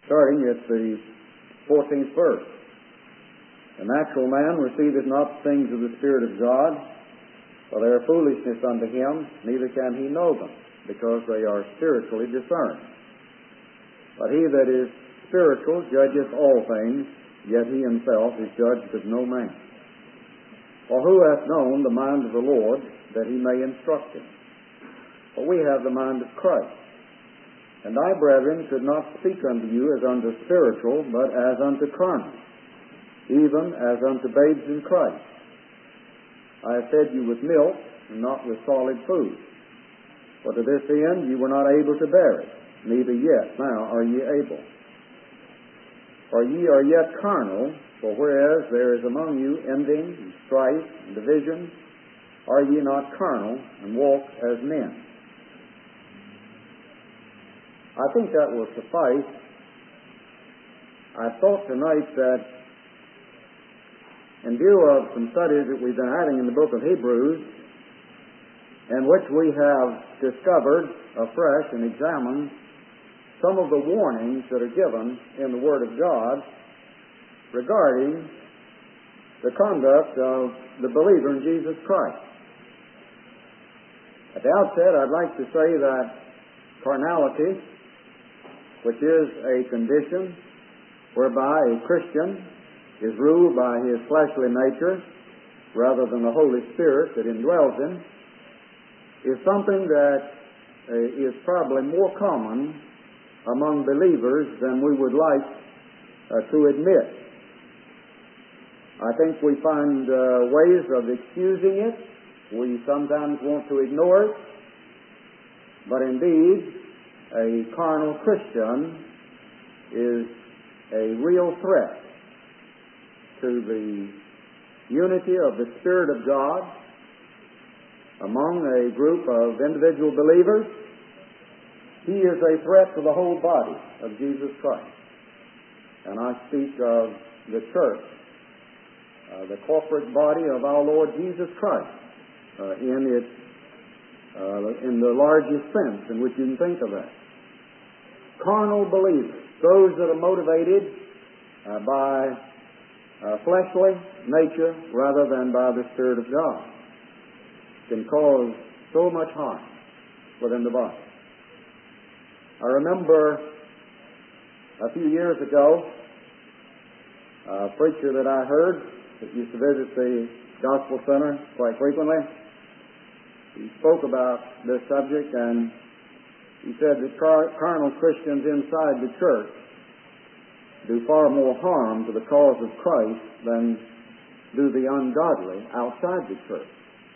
starting at the 14th verse. The natural man receiveth not the things of the Spirit of God, for they are foolishness unto him, neither can he know them, because they are spiritually discerned. But he that is spiritual judgeth all things, yet he himself is judged of no man. For who hath known the mind of the Lord, that he may instruct him? For we have the mind of Christ. And I, brethren, could not speak unto you as unto spiritual, but as unto carnal, even as unto babes in Christ. I have fed you with milk, and not with solid food. For to this end you were not able to bear it, neither yet now are ye able. For ye are yet carnal, for whereas there is among you envying, and strife, and division, are ye not carnal, and walk as men? I think that will suffice. I thought tonight that in view of some studies that we've been having in the book of Hebrews, in which we have discovered afresh and examined some of the warnings that are given in the Word of God regarding the conduct of the believer in Jesus Christ. At the outset, I'd like to say that carnality, which is a condition whereby a Christian is ruled by his fleshly nature rather than the Holy Spirit that indwells him, is something that is probably more common among believers than we would like to admit. I think we find ways of excusing it. We sometimes want to ignore it. But indeed, a carnal Christian is a real threat to the unity of the Spirit of God among a group of individual believers. He is a threat to the whole body of Jesus Christ. And I speak of the church, the corporate body of our Lord Jesus Christ, in the largest sense in which you can think of that. Carnal believers, those that are motivated by fleshly nature rather than by the Spirit of God, can cause so much harm within the body. I remember a few years ago a preacher that I heard that used to visit the Gospel Center quite frequently. He spoke about this subject, and he said that carnal Christians inside the church do far more harm to the cause of Christ than do the ungodly outside the church.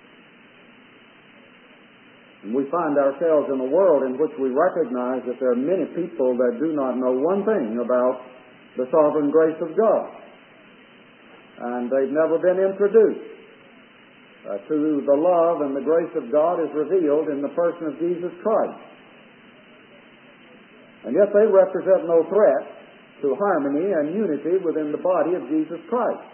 And we find ourselves in a world in which we recognize that there are many people that do not know one thing about the sovereign grace of God. And they've never been introduced to the love and the grace of God as revealed in the person of Jesus Christ. And yet they represent no threat to harmony and unity within the body of Jesus Christ.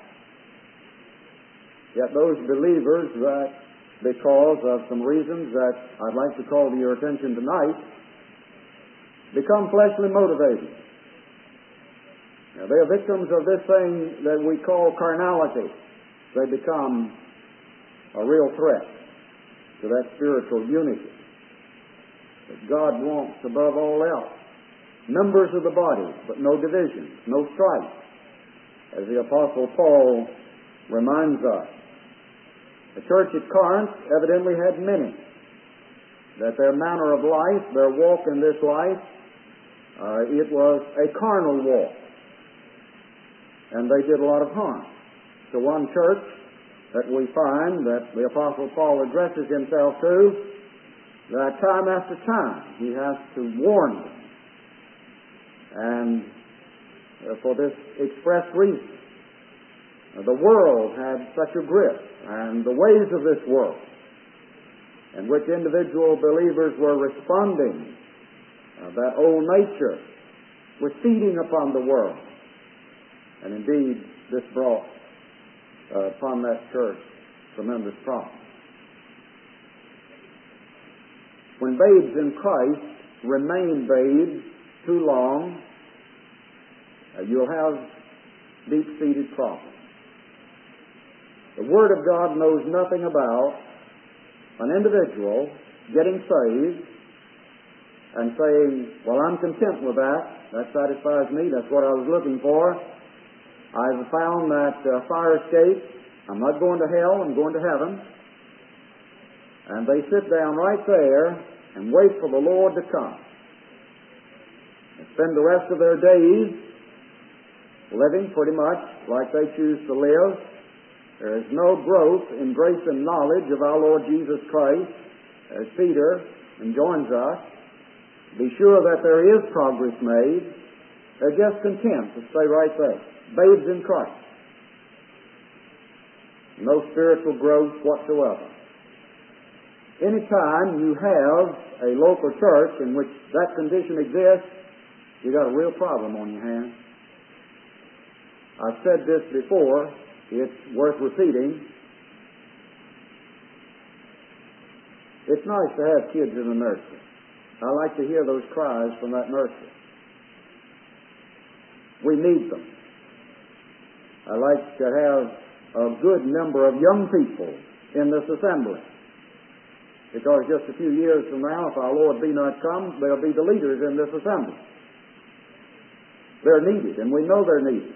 Yet those believers that, because of some reasons that I'd like to call to your attention tonight, become fleshly motivated. Now, they are victims of this thing that we call carnality. They become a real threat to that spiritual unity that God wants above all else. Members of the body, but no division, no strife. As the Apostle Paul reminds us, the church at Corinth evidently had many, that their manner of life, their walk in this life, it was a carnal walk. And they did a lot of harm. To one church that we find that the Apostle Paul addresses himself to, that time after time he has to warn them. And for this express reason, the world had such a grip, and the ways of this world, in which individual believers were responding, that old nature was feeding upon the world. And indeed, this brought upon that church tremendous problems. When babes in Christ remain babes too long, you'll have deep-seated problems. The Word of God knows nothing about an individual getting saved and saying, well, I'm content with that. That satisfies me. That's what I was looking for. I've found that fire escape. I'm not going to hell. I'm going to heaven. And they sit down right there and wait for the Lord to come. They spend the rest of their days living pretty much like they choose to live. There is no growth in grace and knowledge of our Lord Jesus Christ, as Peter enjoins us. Be sure that there is progress made. They're just content to stay right there, babes in Christ. No spiritual growth whatsoever. Anytime you have a local church in which that condition exists, you've got a real problem on your hands. I've said this before. It's worth repeating. It's nice to have kids in the nursery. I like to hear those cries from that nursery. We need them. I like to have a good number of young people in this assembly. Because just a few years from now, if our Lord be not come, they'll be the leaders in this assembly. They're needed, and we know they're needed.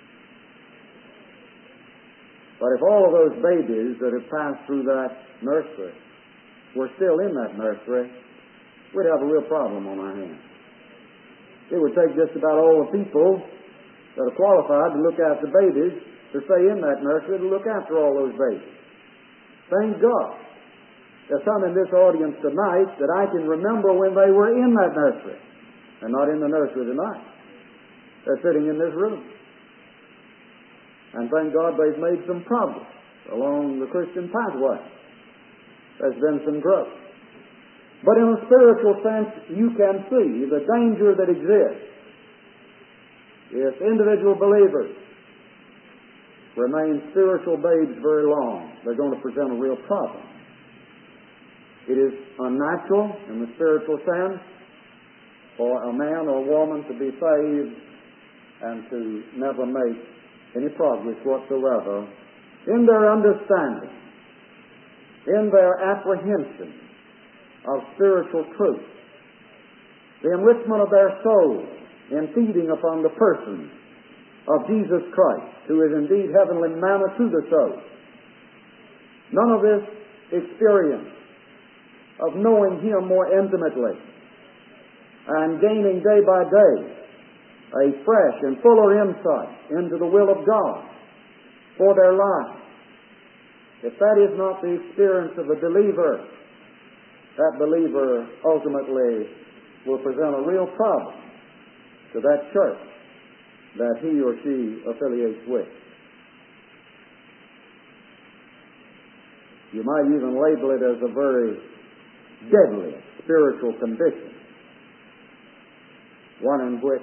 But if all of those babies that have passed through that nursery were still in that nursery, we'd have a real problem on our hands. It would take just about all the people that are qualified to look after babies to stay in that nursery to look after all those babies. Thank God. There's some in this audience tonight that I can remember when they were in that nursery and not in the nursery tonight. They're sitting in this room. And thank God they've made some progress along the Christian pathway. There's been some growth. But in a spiritual sense, you can see the danger that exists if individual believers remain spiritual babes very long. They're going to present a real problem. It is unnatural in the spiritual sense for a man or a woman to be saved and to never make any progress whatsoever in their understanding, in their apprehension of spiritual truth, the enrichment of their soul in feeding upon the person of Jesus Christ, who is indeed heavenly manna to the soul. None of this experience of knowing Him more intimately and gaining day by day a fresh and fuller insight into the will of God for their lives. If that is not the experience of a believer, that believer ultimately will present a real problem to that church that he or she affiliates with. You might even label it as a very deadly spiritual condition. One in which,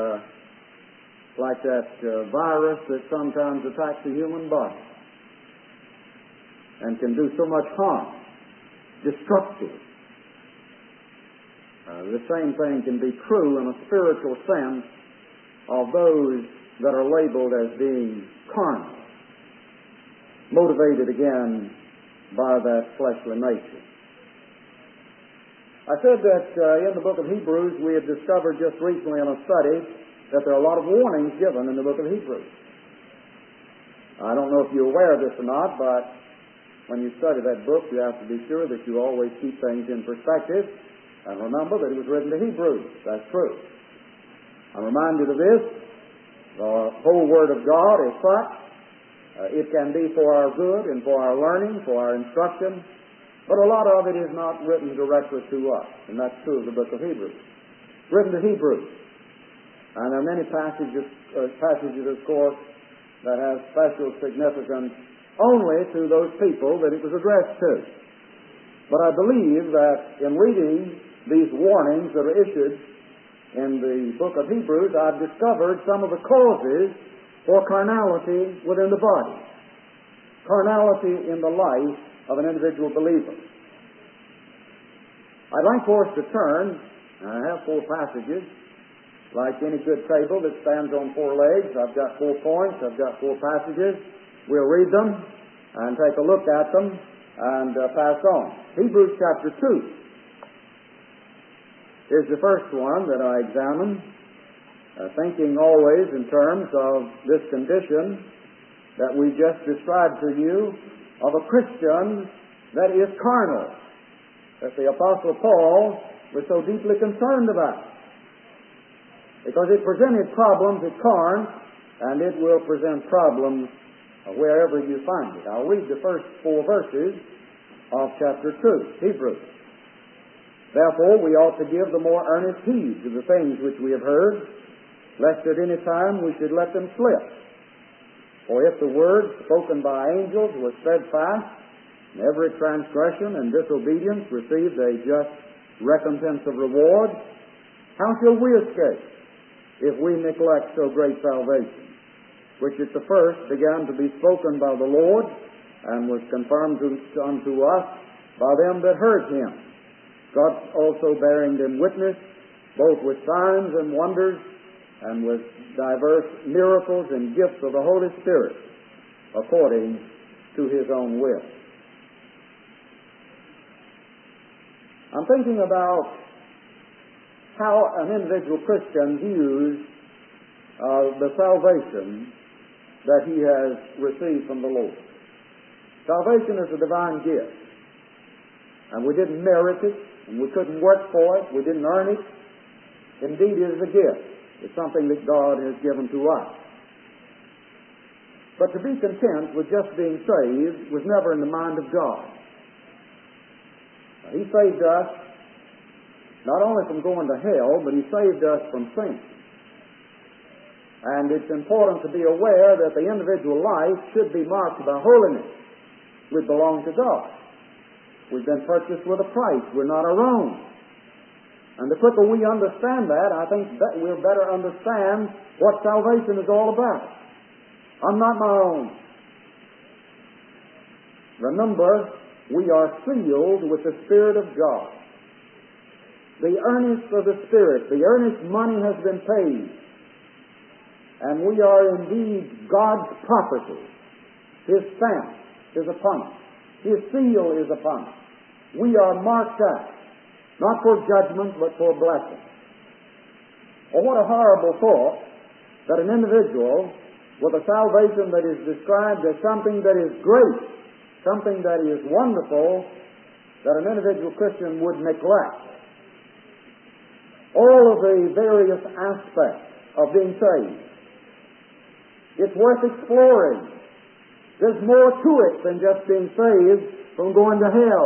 like that virus that sometimes attacks the human body and can do so much harm, destructive. The same thing can be true in a spiritual sense of those that are labeled as being carnal, motivated again by that fleshly nature. I said that in the book of Hebrews we had discovered just recently in a study that there are a lot of warnings given in the book of Hebrews. I don't know if you're aware of this or not, but when you study that book you have to be sure that you always keep things in perspective and remember that it was written to Hebrews. That's true. I'm reminded of this. The whole Word of God is such. It can be for our good and for our learning, for our instruction. But a lot of it is not written directly to us, and that's true of the book of Hebrews. Written to Hebrews. And there are many passages, of course, that have special significance only to those people that it was addressed to. But I believe that in reading these warnings that are issued in the book of Hebrews, I've discovered some of the causes for carnality within the body. Carnality in the life of an individual believer. I'd like for us to turn, and I have 4 passages, Like any good table that stands on four legs, I've got 4 points, I've got 4 passages. We'll read them and take a look at them and pass on. Hebrews chapter 2 is the first one that I examine, thinking always in terms of this condition that we just described to you of a Christian that is carnal, that the Apostle Paul was so deeply concerned about. Because it presented problems at Corinth, and it will present problems wherever you find it. I'll read the first 4 verses of chapter 2, Hebrews. Therefore, we ought to give the more earnest heed to the things which we have heard, lest at any time we should let them slip. For if the word spoken by angels was steadfast, and every transgression and disobedience received a just recompense of reward, how shall we escape if we neglect so great salvation, which at the first began to be spoken by the Lord, and was confirmed unto us by them that heard him, God also bearing them witness, both with signs and wonders, and with diverse miracles and gifts of the Holy Spirit, according to his own will. I'm thinking about how an individual Christian views the salvation that he has received from the Lord. Salvation is a divine gift, and we didn't merit it, and we couldn't work for it, we didn't earn it. Indeed, it is a gift. It's something that God has given to us. But to be content with just being saved was never in the mind of God. He saved us not only from going to hell, but he saved us from sin. And it's important to be aware that the individual life should be marked by holiness. We belong to God. We've been purchased with a price. We're not our own. And the quicker we understand that, I think that we'll better understand what salvation is all about. I'm not my own. Remember, we are sealed with the Spirit of God. The earnest of the Spirit, the earnest money has been paid. And we are indeed God's property. His stamp is upon us. His seal is upon us. We are marked out, not for judgment, but for blessing. Oh, what a horrible thought that an individual with a salvation that is described as something that is great, something that is wonderful, that an individual Christian would neglect. All of the various aspects of being saved. It's worth exploring. There's more to it than just being saved from going to hell.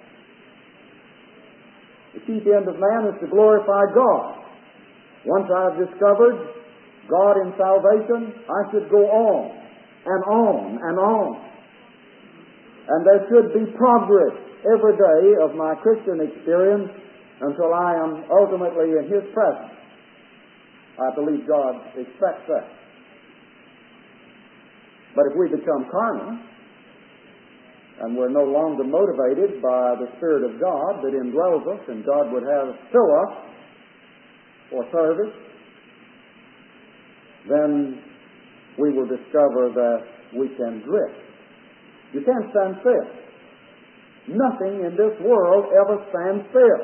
The chief end of man is to glorify God. Once I've discovered God in salvation, I should go on and on and on. And there should be progress every day of my Christian experience until I am ultimately in His presence. I believe God expects that. But if we become carnal, and we're no longer motivated by the Spirit of God that indwells us, and God would have us fill us for service, then we will discover that we can drift. You can't stand still. Nothing in this world ever stands still.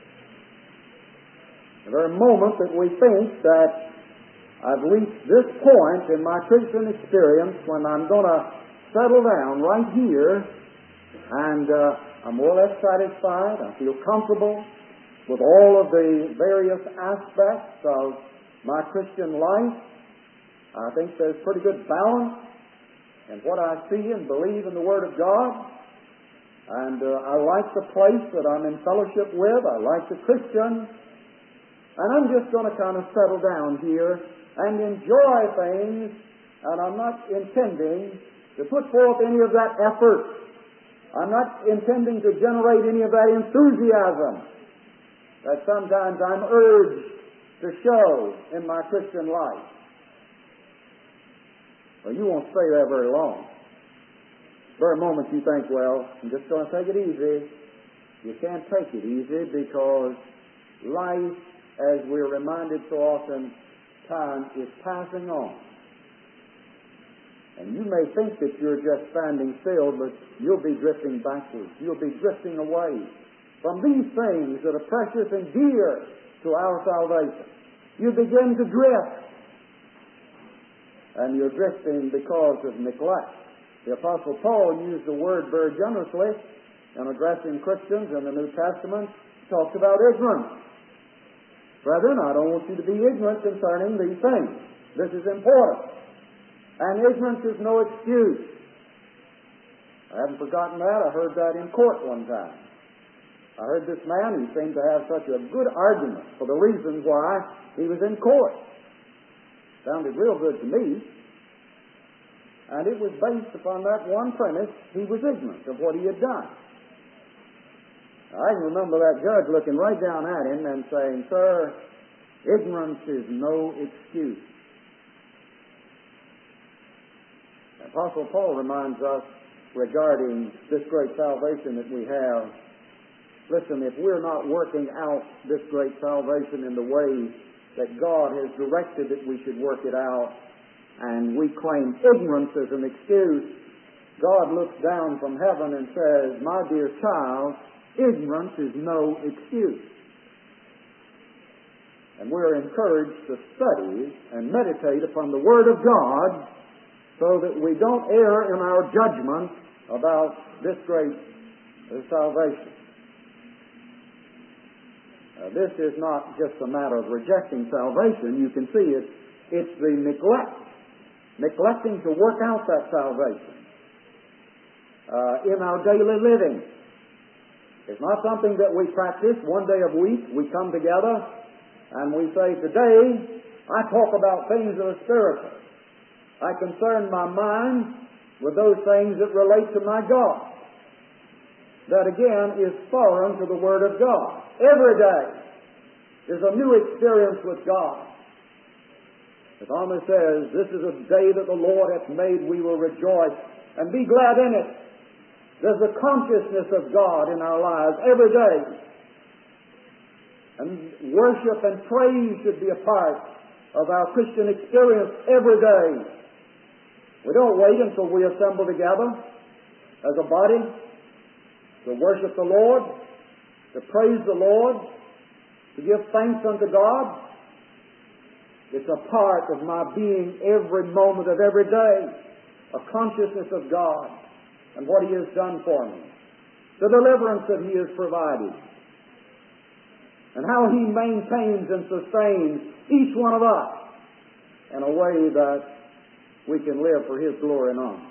The very moment that we think that I've reached this point in my Christian experience when I'm going to settle down right here and I'm more or less satisfied, I feel comfortable with all of the various aspects of my Christian life, I think there's pretty good balance in what I see and believe in the Word of God, and I like the place that I'm in fellowship with, I like the Christian, and I'm just going to kind of settle down here and enjoy things, and I'm not intending to put forth any of that effort. I'm not intending to generate any of that enthusiasm that sometimes I'm urged to show in my Christian life. Well, you won't stay there very long. The very moment you think, well, I'm just going to take it easy. You can't take it easy because life as we're reminded so often, time is passing on. And you may think that you're just standing still, but you'll be drifting backwards. You'll be drifting away from these things that are precious and dear to our salvation. You begin to drift. And you're drifting because of neglect. The Apostle Paul used the word very generously in addressing Christians in the New Testament. He talked about ignorance. Brethren, I don't want you to be ignorant concerning these things. This is important. And ignorance is no excuse. I haven't forgotten that. I heard that in court one time. I heard this man who seemed to have such a good argument for the reasons why he was in court. Sounded real good to me. And it was based upon that one premise: he was ignorant of what he had done. I can remember that judge looking right down at him and saying, "Sir, ignorance is no excuse." Apostle Paul reminds us regarding this great salvation that we have. Listen, if we're not working out this great salvation in the way that God has directed that we should work it out, and we claim ignorance as an excuse, God looks down from heaven and says, "My dear child, ignorance is no excuse." And we're encouraged to study and meditate upon the Word of God so that we don't err in our judgment about this great salvation. This is not just a matter of rejecting salvation. You can see it's the neglecting to work out that salvation in our daily living. It's not something that we practice one day a week. We come together and we say, "Today I talk about things that are spiritual. I concern my mind with those things that relate to my God." That again is foreign to the Word of God. Every day is a new experience with God. The psalmist says, "This is a day that the Lord hath made, we will rejoice and be glad in it." There's a consciousness of God in our lives every day. And worship and praise should be a part of our Christian experience every day. We don't wait until we assemble together as a body to worship the Lord, to praise the Lord, to give thanks unto God. It's a part of my being every moment of every day, a consciousness of God and what He has done for me, the deliverance that He has provided, and how He maintains and sustains each one of us in a way that we can live for His glory and honor.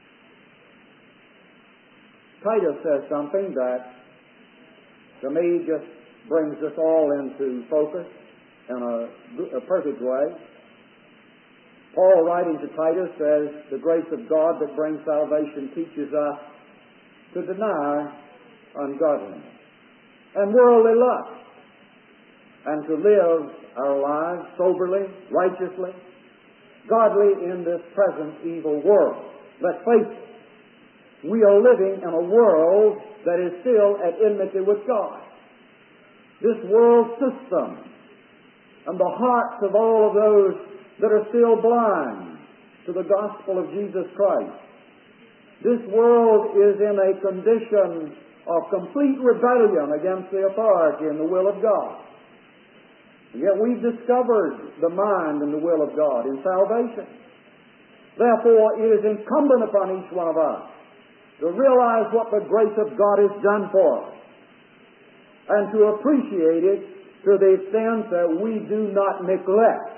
Titus says something that, to me, just brings us all into focus in a perfect way. Paul, writing to Titus, says, "The grace of God that brings salvation teaches us to deny ungodliness and worldly lust, and to live our lives soberly, righteously, godly in this present evil world." Let's face it, we are living in a world that is still at enmity with God. This world system and the hearts of all of those that are still blind to the gospel of Jesus Christ. This world is in a condition of complete rebellion against the authority and the will of God. And yet we've discovered the mind and the will of God in salvation. Therefore, it is incumbent upon each one of us to realize what the grace of God has done for us and to appreciate it to the extent that we do not neglect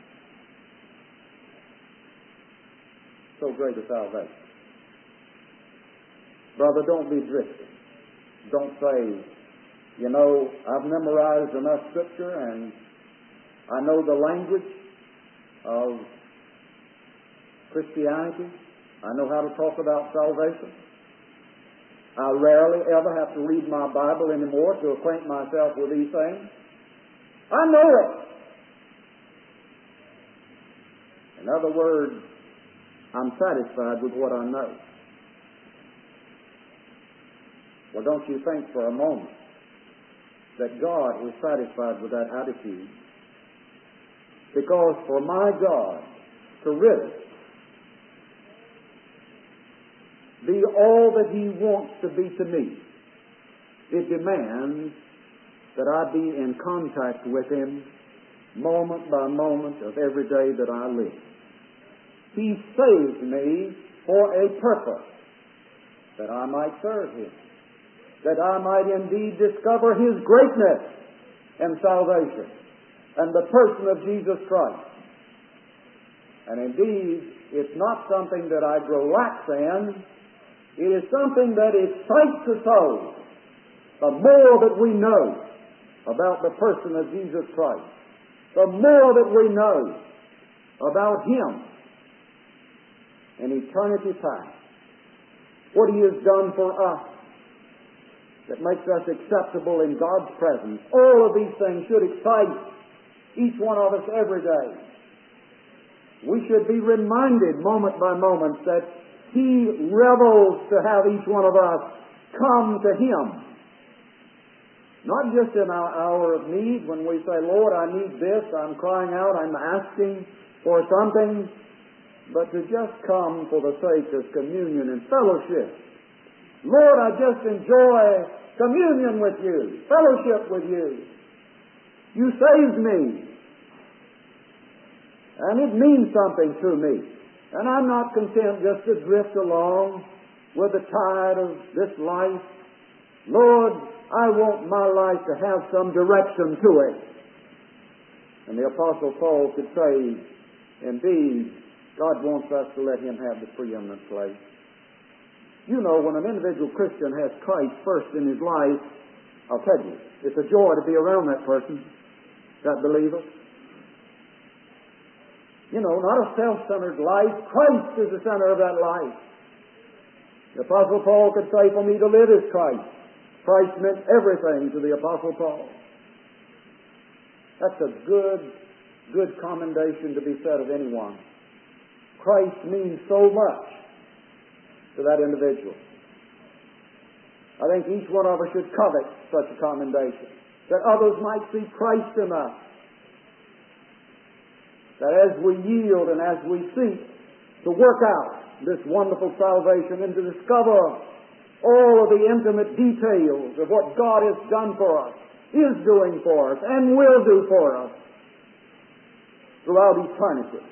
so great a salvation. Brother, don't be drifting. Don't say, I've memorized enough Scripture and I know the language of Christianity. I know how to talk about salvation. I rarely ever have to read my Bible anymore to acquaint myself with these things. I know it. In other words, I'm satisfied with what I know. Well, don't you think for a moment that God was satisfied with that attitude. Because for my God to really be all that He wants to be to me, it demands that I be in contact with Him moment by moment of every day that I live. He saved me for a purpose, that I might serve Him, that I might indeed discover His greatness and salvation and the person of Jesus Christ. And indeed, it's not something that I grow lax in. It is something that excites the soul. The more that we know about the person of Jesus Christ, the more that we know about Him in eternity past, what He has done for us that makes us acceptable in God's presence, all of these things should excite each one of us every day. We should be reminded moment by moment that He revels to have each one of us come to Him. Not just in our hour of need when we say, Lord, I need this, I'm crying out, I'm asking for something, but to just come for the sake of communion and fellowship. Lord, I just enjoy communion with You, fellowship with You. You saved me. And it means something to me. And I'm not content just to drift along with the tide of this life. Lord, I want my life to have some direction to it. And the Apostle Paul could say, indeed, God wants us to let Him have the preeminent place. You know, when an individual Christian has Christ first in his life, I'll tell you, it's a joy to be around that person, that believer. You know, not a self-centered life. Christ is the center of that life. The Apostle Paul could say, for me to live is Christ. Christ meant everything to the Apostle Paul. That's a good commendation to be said of anyone. Christ means so much to that individual. I think each one of us should covet such a commendation, that others might see Christ in us. That as we yield and as we seek to work out this wonderful salvation and to discover all of the intimate details of what God has done for us, is doing for us, and will do for us throughout eternity.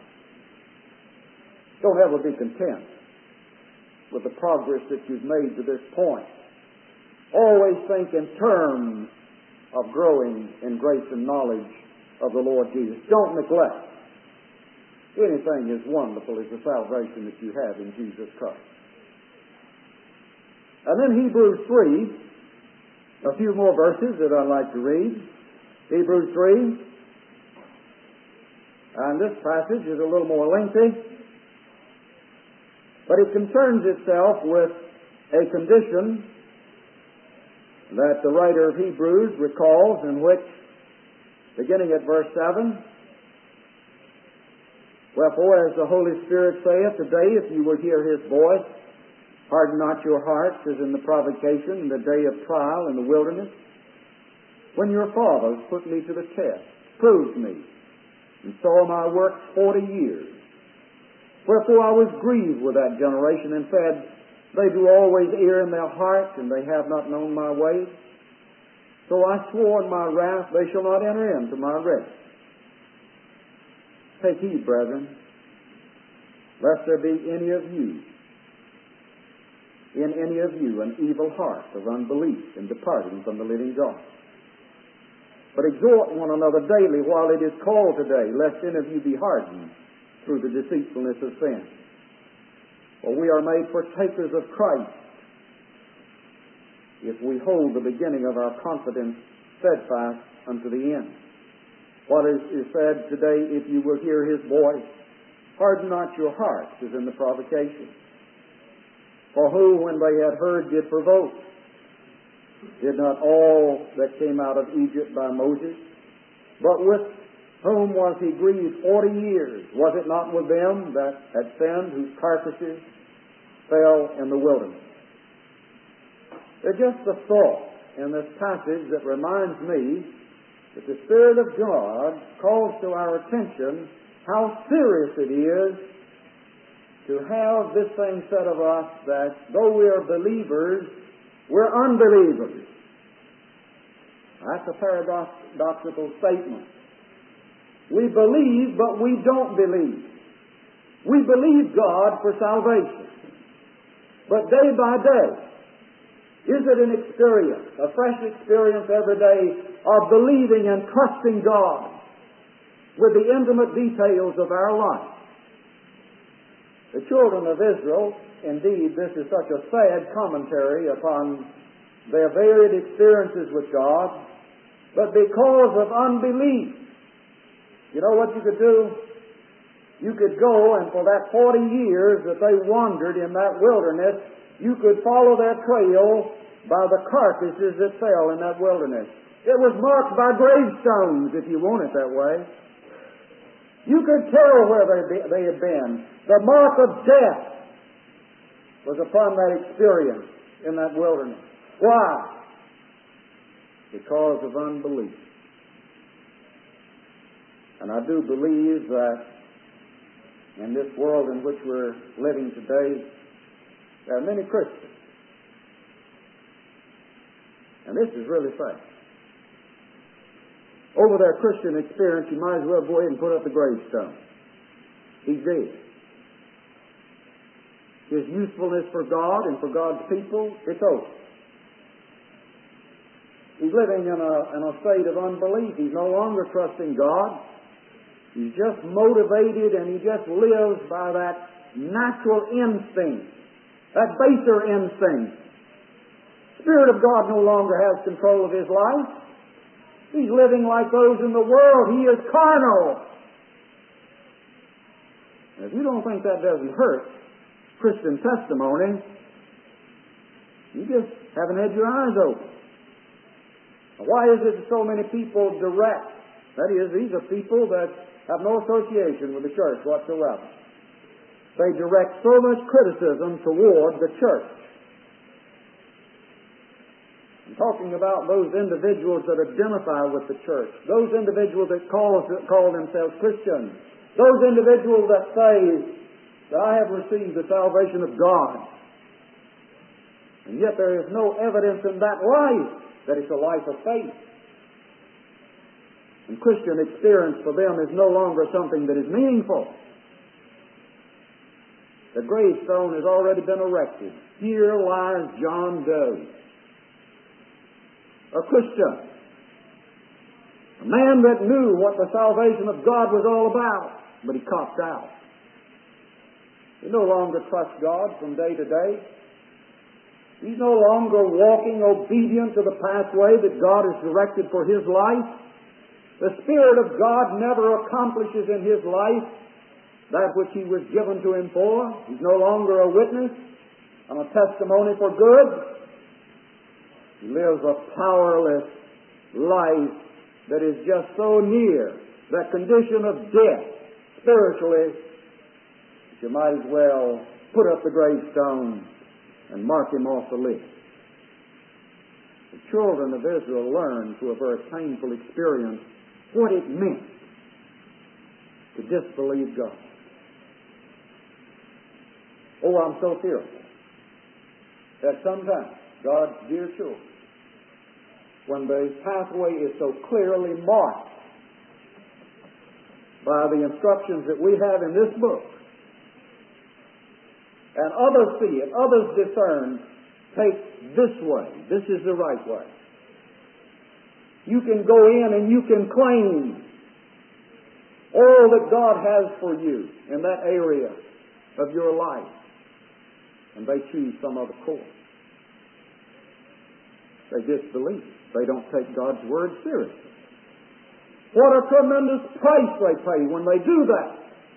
Don't ever be content with the progress that you've made to this point. Always think in terms of growing in grace and knowledge of the Lord Jesus. Don't neglect anything as wonderful as the salvation that you have in Jesus Christ. And then Hebrews 3, a few more verses that I'd like to read. Hebrews 3, and this passage is a little more lengthy, but it concerns itself with a condition that the writer of Hebrews recalls, in which, beginning at verse 7, wherefore, as the Holy Spirit saith, today, if you will hear His voice, harden not your hearts as in the provocation, in the day of trial in the wilderness, when your fathers put me to the test, proved me, and saw my works 40 years. Wherefore I was grieved with that generation, and said, they do always err in their hearts, and they have not known my ways. So I swore in my wrath, they shall not enter into my rest. Take heed, brethren, lest there be in any of you an evil heart of unbelief in departing from the living God. But exhort one another daily while it is called today, lest any of you be hardened through the deceitfulness of sin. For we are made partakers of Christ if we hold the beginning of our confidence steadfast unto the end. What is said today, if you will hear His voice, harden not your hearts, as in the provocation. For who, when they had heard, did provoke? Did not all that came out of Egypt by Moses? But with whom was he grieved 40 years? Was it not with them that had sinned, whose carcasses fell in the wilderness? Just the thought in this passage that reminds me that the Spirit of God calls to our attention how serious it is to have this thing said of us that though we are believers, we're unbelievers. That's a paradoxical statement. We believe, but we don't believe. We believe God for salvation. But day by day, is it an experience, a fresh experience every day of believing and trusting God with the intimate details of our life? The children of Israel, indeed, this is such a sad commentary upon their varied experiences with God, but because of unbelief, you know what you could do? You could go, and for that 40 years that they wandered in that wilderness, you could follow their trail by the carcasses that fell in that wilderness. It was marked by gravestones, if you want it that way. You could tell where they had been. The mark of death was upon that experience in that wilderness. Why? Because of unbelief. And I do believe that in this world in which we're living today, there are many Christians. And this is really sad. Over their Christian experience, you might as well go ahead and put up the gravestone. He's dead. His usefulness for God and for God's people, it's over. He's living in a state of unbelief. He's no longer trusting God. He's just motivated, and he just lives by that natural instinct, that baser instinct. The Spirit of God no longer has control of his life. He's living like those in the world. He is carnal. And if you don't think that doesn't hurt Christian testimony, you just haven't had your eyes open. Why is it that so many people direct? That is, these are people that have no association with the church whatsoever. They direct so much criticism toward the church. I'm talking about those individuals that identify with the church, those individuals that call themselves Christians, those individuals that say that I have received the salvation of God. And yet there is no evidence in that life that it's a life of faith. And Christian experience for them is no longer something that is meaningful. The gravestone has already been erected. Here lies John Doe, a Christian, a man that knew what the salvation of God was all about, but he copped out. He no longer trusts God from day to day. He's no longer walking obedient to the pathway that God has directed for his life. The Spirit of God never accomplishes in his life that which he was given to him for. He's no longer a witness and a testimony for good. He lives a powerless life that is just so near that condition of death spiritually that you might as well put up the gravestone and mark him off the list. The children of Israel learned through a very painful experience what it meant to disbelieve God. Oh, I'm so fearful that sometimes God's dear children, when the pathway is so clearly marked by the instructions that we have in this book, and others see it, others discern, take this way, this is the right way. You can go in and you can claim all that God has for you in that area of your life, and they choose some other course. They disbelieve. They don't take God's Word seriously. What a tremendous price they pay when they do that.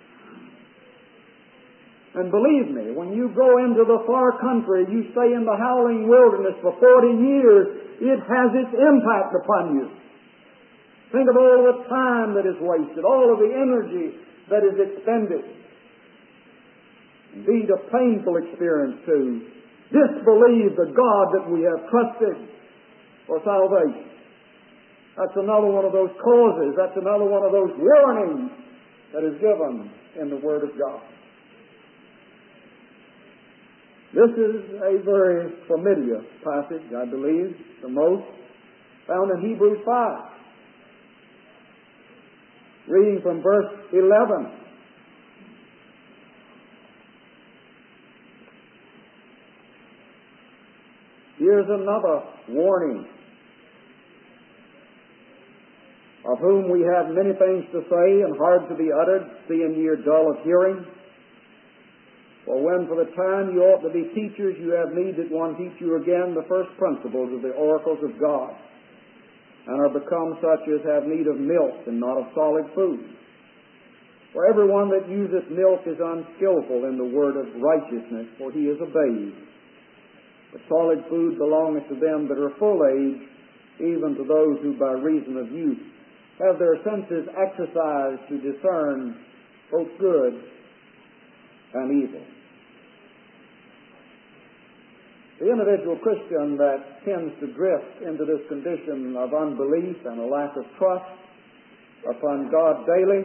And believe me, when you go into the far country, you stay in the howling wilderness for 40 years, it has its impact upon you. Think of all the time that is wasted, all of the energy that is expended. Indeed, a painful experience to disbelieve the God that we have trusted. for salvation. That's another one of those causes. That's another one of those warnings that is given in the Word of God. This is a very familiar passage, I believe, the most, found in Hebrews 5. Reading from verse 11. Here's another warning. Of whom we have many things to say and hard to be uttered, seeing ye are dull of hearing. For when for the time you ought to be teachers, you have need that one teach you again the first principles of the oracles of God, and are become such as have need of milk and not of solid food. For everyone that useth milk is unskillful in the word of righteousness, for he is a babe. But solid food belongeth to them that are full age, even to those who by reason of use have their senses exercised to discern both good and evil. The individual Christian that tends to drift into this condition of unbelief and a lack of trust upon God daily,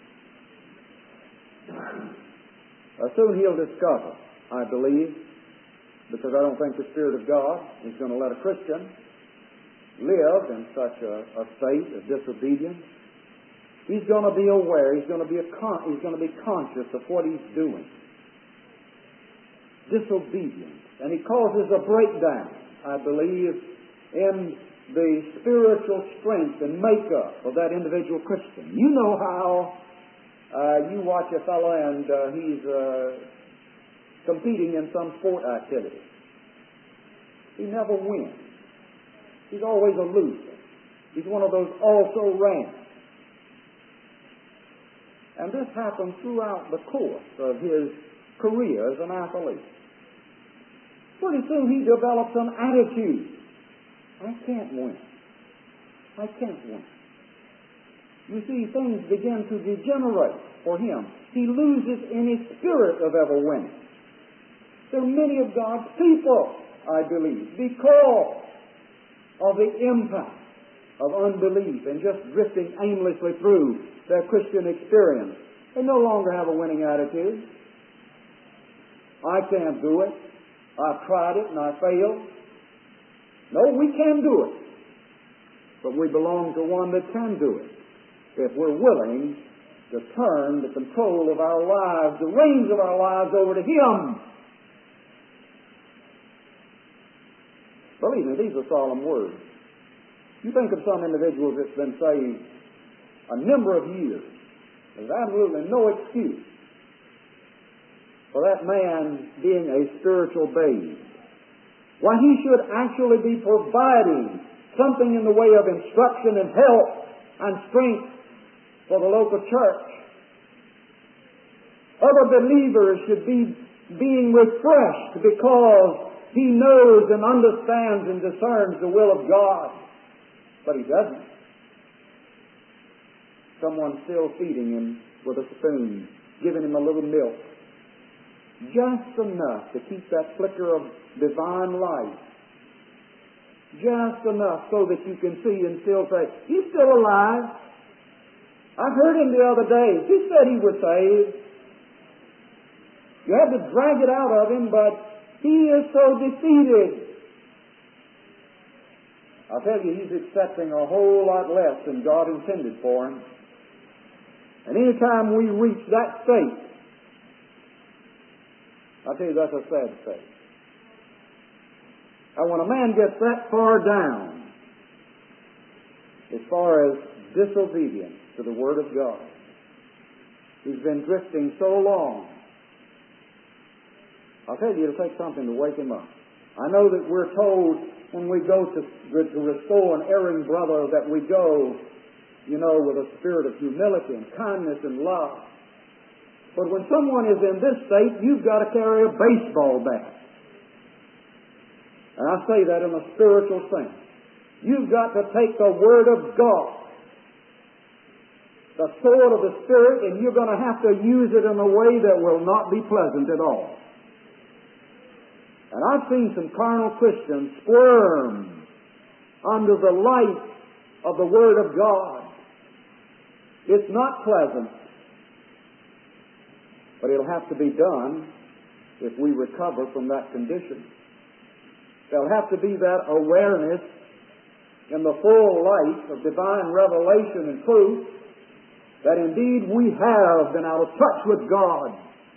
soon he'll discover, I believe, because I don't think the Spirit of God is going to let a Christian live in such a state of disobedience. He's going to be aware. He's going to be conscious of what he's doing. Disobedience, and he causes a breakdown, I believe, in the spiritual strength and makeup of that individual Christian. You know how you watch a fellow and he's competing in some sport activity. He never wins. He's always a loser. He's one of those also-rans. And this happens throughout the course of his career as an athlete. Pretty soon he develops an attitude. I can't win. I can't win. You see, things begin to degenerate for him. He loses any spirit of ever winning. There are many of God's people, I believe, because of the impact of unbelief and just drifting aimlessly through their Christian experience. They no longer have a winning attitude. I can't do it. I've tried it and I failed. No, we can do it. But we belong to one that can do it if we're willing to turn the control of our lives, the reins of our lives over to Him. Believe me, these are solemn words. You think of some individuals that's been saved a number of years. There's absolutely no excuse for that man being a spiritual babe. Why, he should actually be providing something in the way of instruction and help and strength for the local church. Other believers should be being refreshed because he knows and understands and discerns the will of God. But he doesn't. Someone's still feeding him with a spoon, giving him a little milk. Just enough to keep that flicker of divine light. Just enough so that you can see and still say, he's still alive. I heard him the other day. He said he was saved. You have to drag it out of him, but he is so defeated. I'll tell you, he's accepting a whole lot less than God intended for him. And any time we reach that state, I'll tell you, that's a sad state. And when a man gets that far down, as far as disobedience to the Word of God, he's been drifting so long, I'll tell you, it'll take something to wake him up. I know that we're told when we go to restore an erring brother that we go, with a spirit of humility and kindness and love. But when someone is in this state, you've got to carry a baseball bat. And I say that in a spiritual sense. You've got to take the Word of God, the sword of the Spirit, and you're going to have to use it in a way that will not be pleasant at all. And I've seen some carnal Christians squirm under the light of the Word of God. It's not pleasant, but it'll have to be done if we recover from that condition. There'll have to be that awareness in the full light of divine revelation and truth that indeed we have been out of touch with God.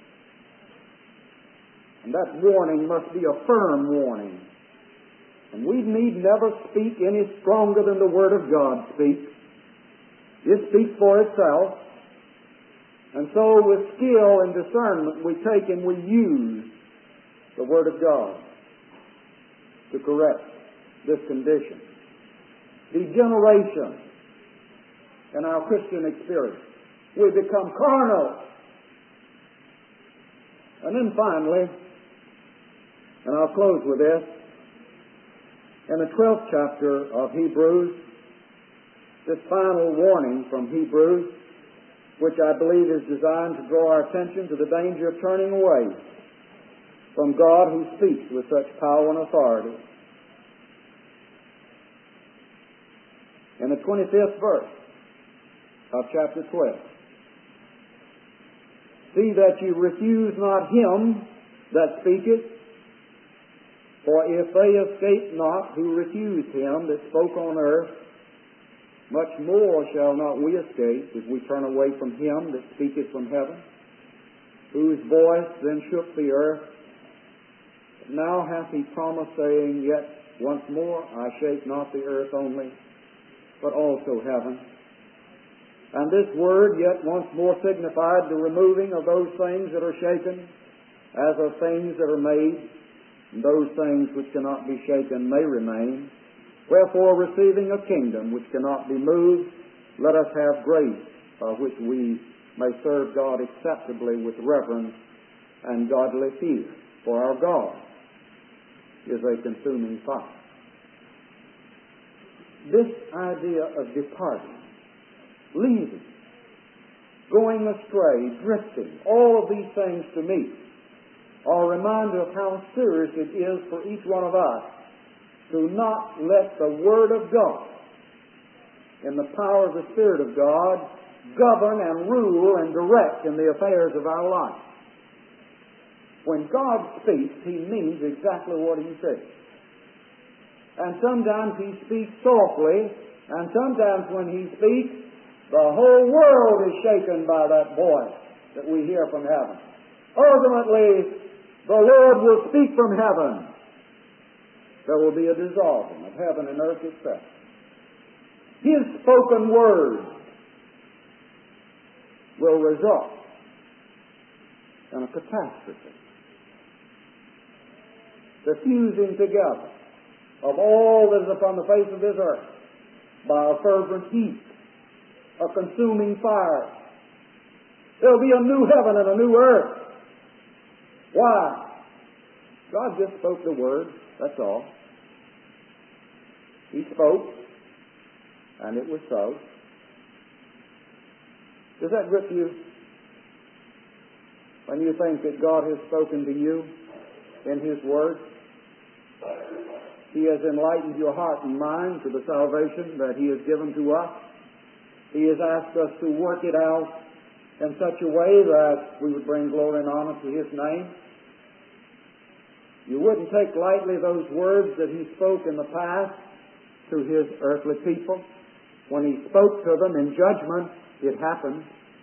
And that warning must be a firm warning. And we need never speak any stronger than the Word of God speaks. It speaks for itself. And so with skill and discernment we take and we use the Word of God to correct this condition. Degeneration in our Christian experience. We become carnal. And then finally, and I'll close with this, in the 12th chapter of Hebrews, this final warning from Hebrews, which I believe is designed to draw our attention to the danger of turning away from God who speaks with such power and authority. In the 25th verse of chapter 12, see that you refuse not him that speaketh, for if they escape not who refused him that spoke on earth, much more shall not we escape if we turn away from him that speaketh from heaven, whose voice then shook the earth. Now hath he promised, saying, Yet once more I shake not the earth only, but also heaven. And this word, yet once more, signified the removing of those things that are shaken, as of things that are made, and those things which cannot be shaken may remain. Wherefore, receiving a kingdom which cannot be moved, let us have grace by which we may serve God acceptably with reverence and godly fear. For our God is a consuming fire. This idea of departing, leaving, going astray, drifting, all of these things to me are a reminder of how serious it is for each one of us to not let the Word of God and the power of the Spirit of God govern and rule and direct in the affairs of our life. When God speaks, He means exactly what He says. And sometimes He speaks softly, and sometimes when He speaks, the whole world is shaken by that voice that we hear from heaven. Ultimately, the Lord will speak from heaven. There will be a dissolving of heaven and earth itself. His spoken word will result in a catastrophe. The fusing together of all that is upon the face of this earth by a fervent heat, a consuming fire. There will be a new heaven and a new earth. Why? God just spoke the word, that's all. He spoke, and it was so. Does that grip you? When you think that God has spoken to you in His Word, He has enlightened your heart and mind to the salvation that He has given to us. He has asked us to work it out in such a way that we would bring glory and honor to His name. You wouldn't take lightly those words that He spoke in the past to His earthly people. When He spoke to them in judgment, it happened.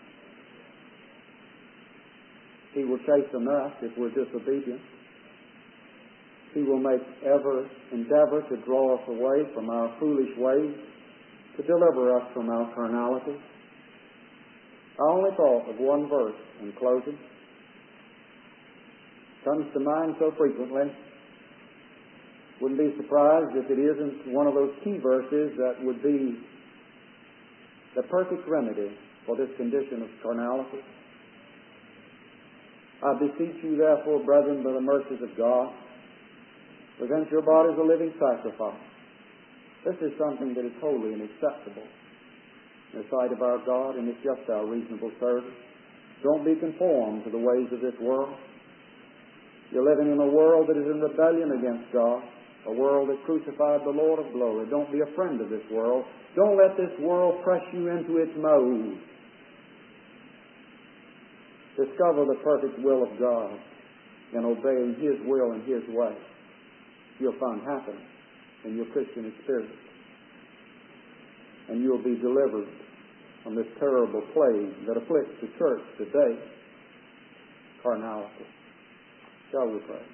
He will chasten us if we're disobedient. He will make ever endeavor to draw us away from our foolish ways, to deliver us from our carnality. I only thought of one verse in closing. Comes to mind so frequently. Wouldn't be surprised if it isn't one of those key verses that would be the perfect remedy for this condition of carnality. I beseech you, therefore, brethren, by the mercies of God, present your bodies a living sacrifice. This is something that is holy and acceptable in the sight of our God, and it's just our reasonable service. Don't be conformed to the ways of this world. You're living in a world that is in rebellion against God. a world that crucified the Lord of glory. Don't be a friend of this world. Don't let this world press you into its mold. Discover the perfect will of God and obeying His will and His way. You'll find happiness in your Christian experience. And you'll be delivered from this terrible plague that afflicts the church today, carnality. Shall we pray?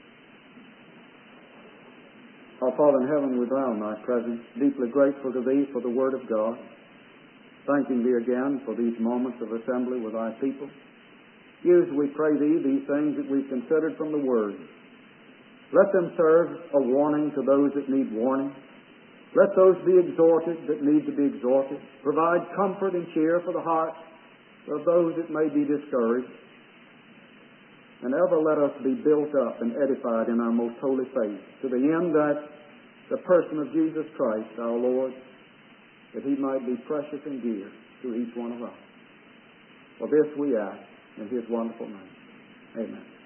Our Father in heaven, we bow in Thy presence, deeply grateful to Thee for the Word of God, thanking Thee again for these moments of assembly with Thy people. Use, we pray Thee, these things that we've considered from the Word. Let them serve a warning to those that need warning. Let those be exhorted that need to be exhorted. Provide comfort and cheer for the hearts of those that may be discouraged. And ever let us be built up and edified in our most holy faith, to the end that the person of Jesus Christ, our Lord, that He might be precious and dear to each one of us. For this we ask in His wonderful name. Amen.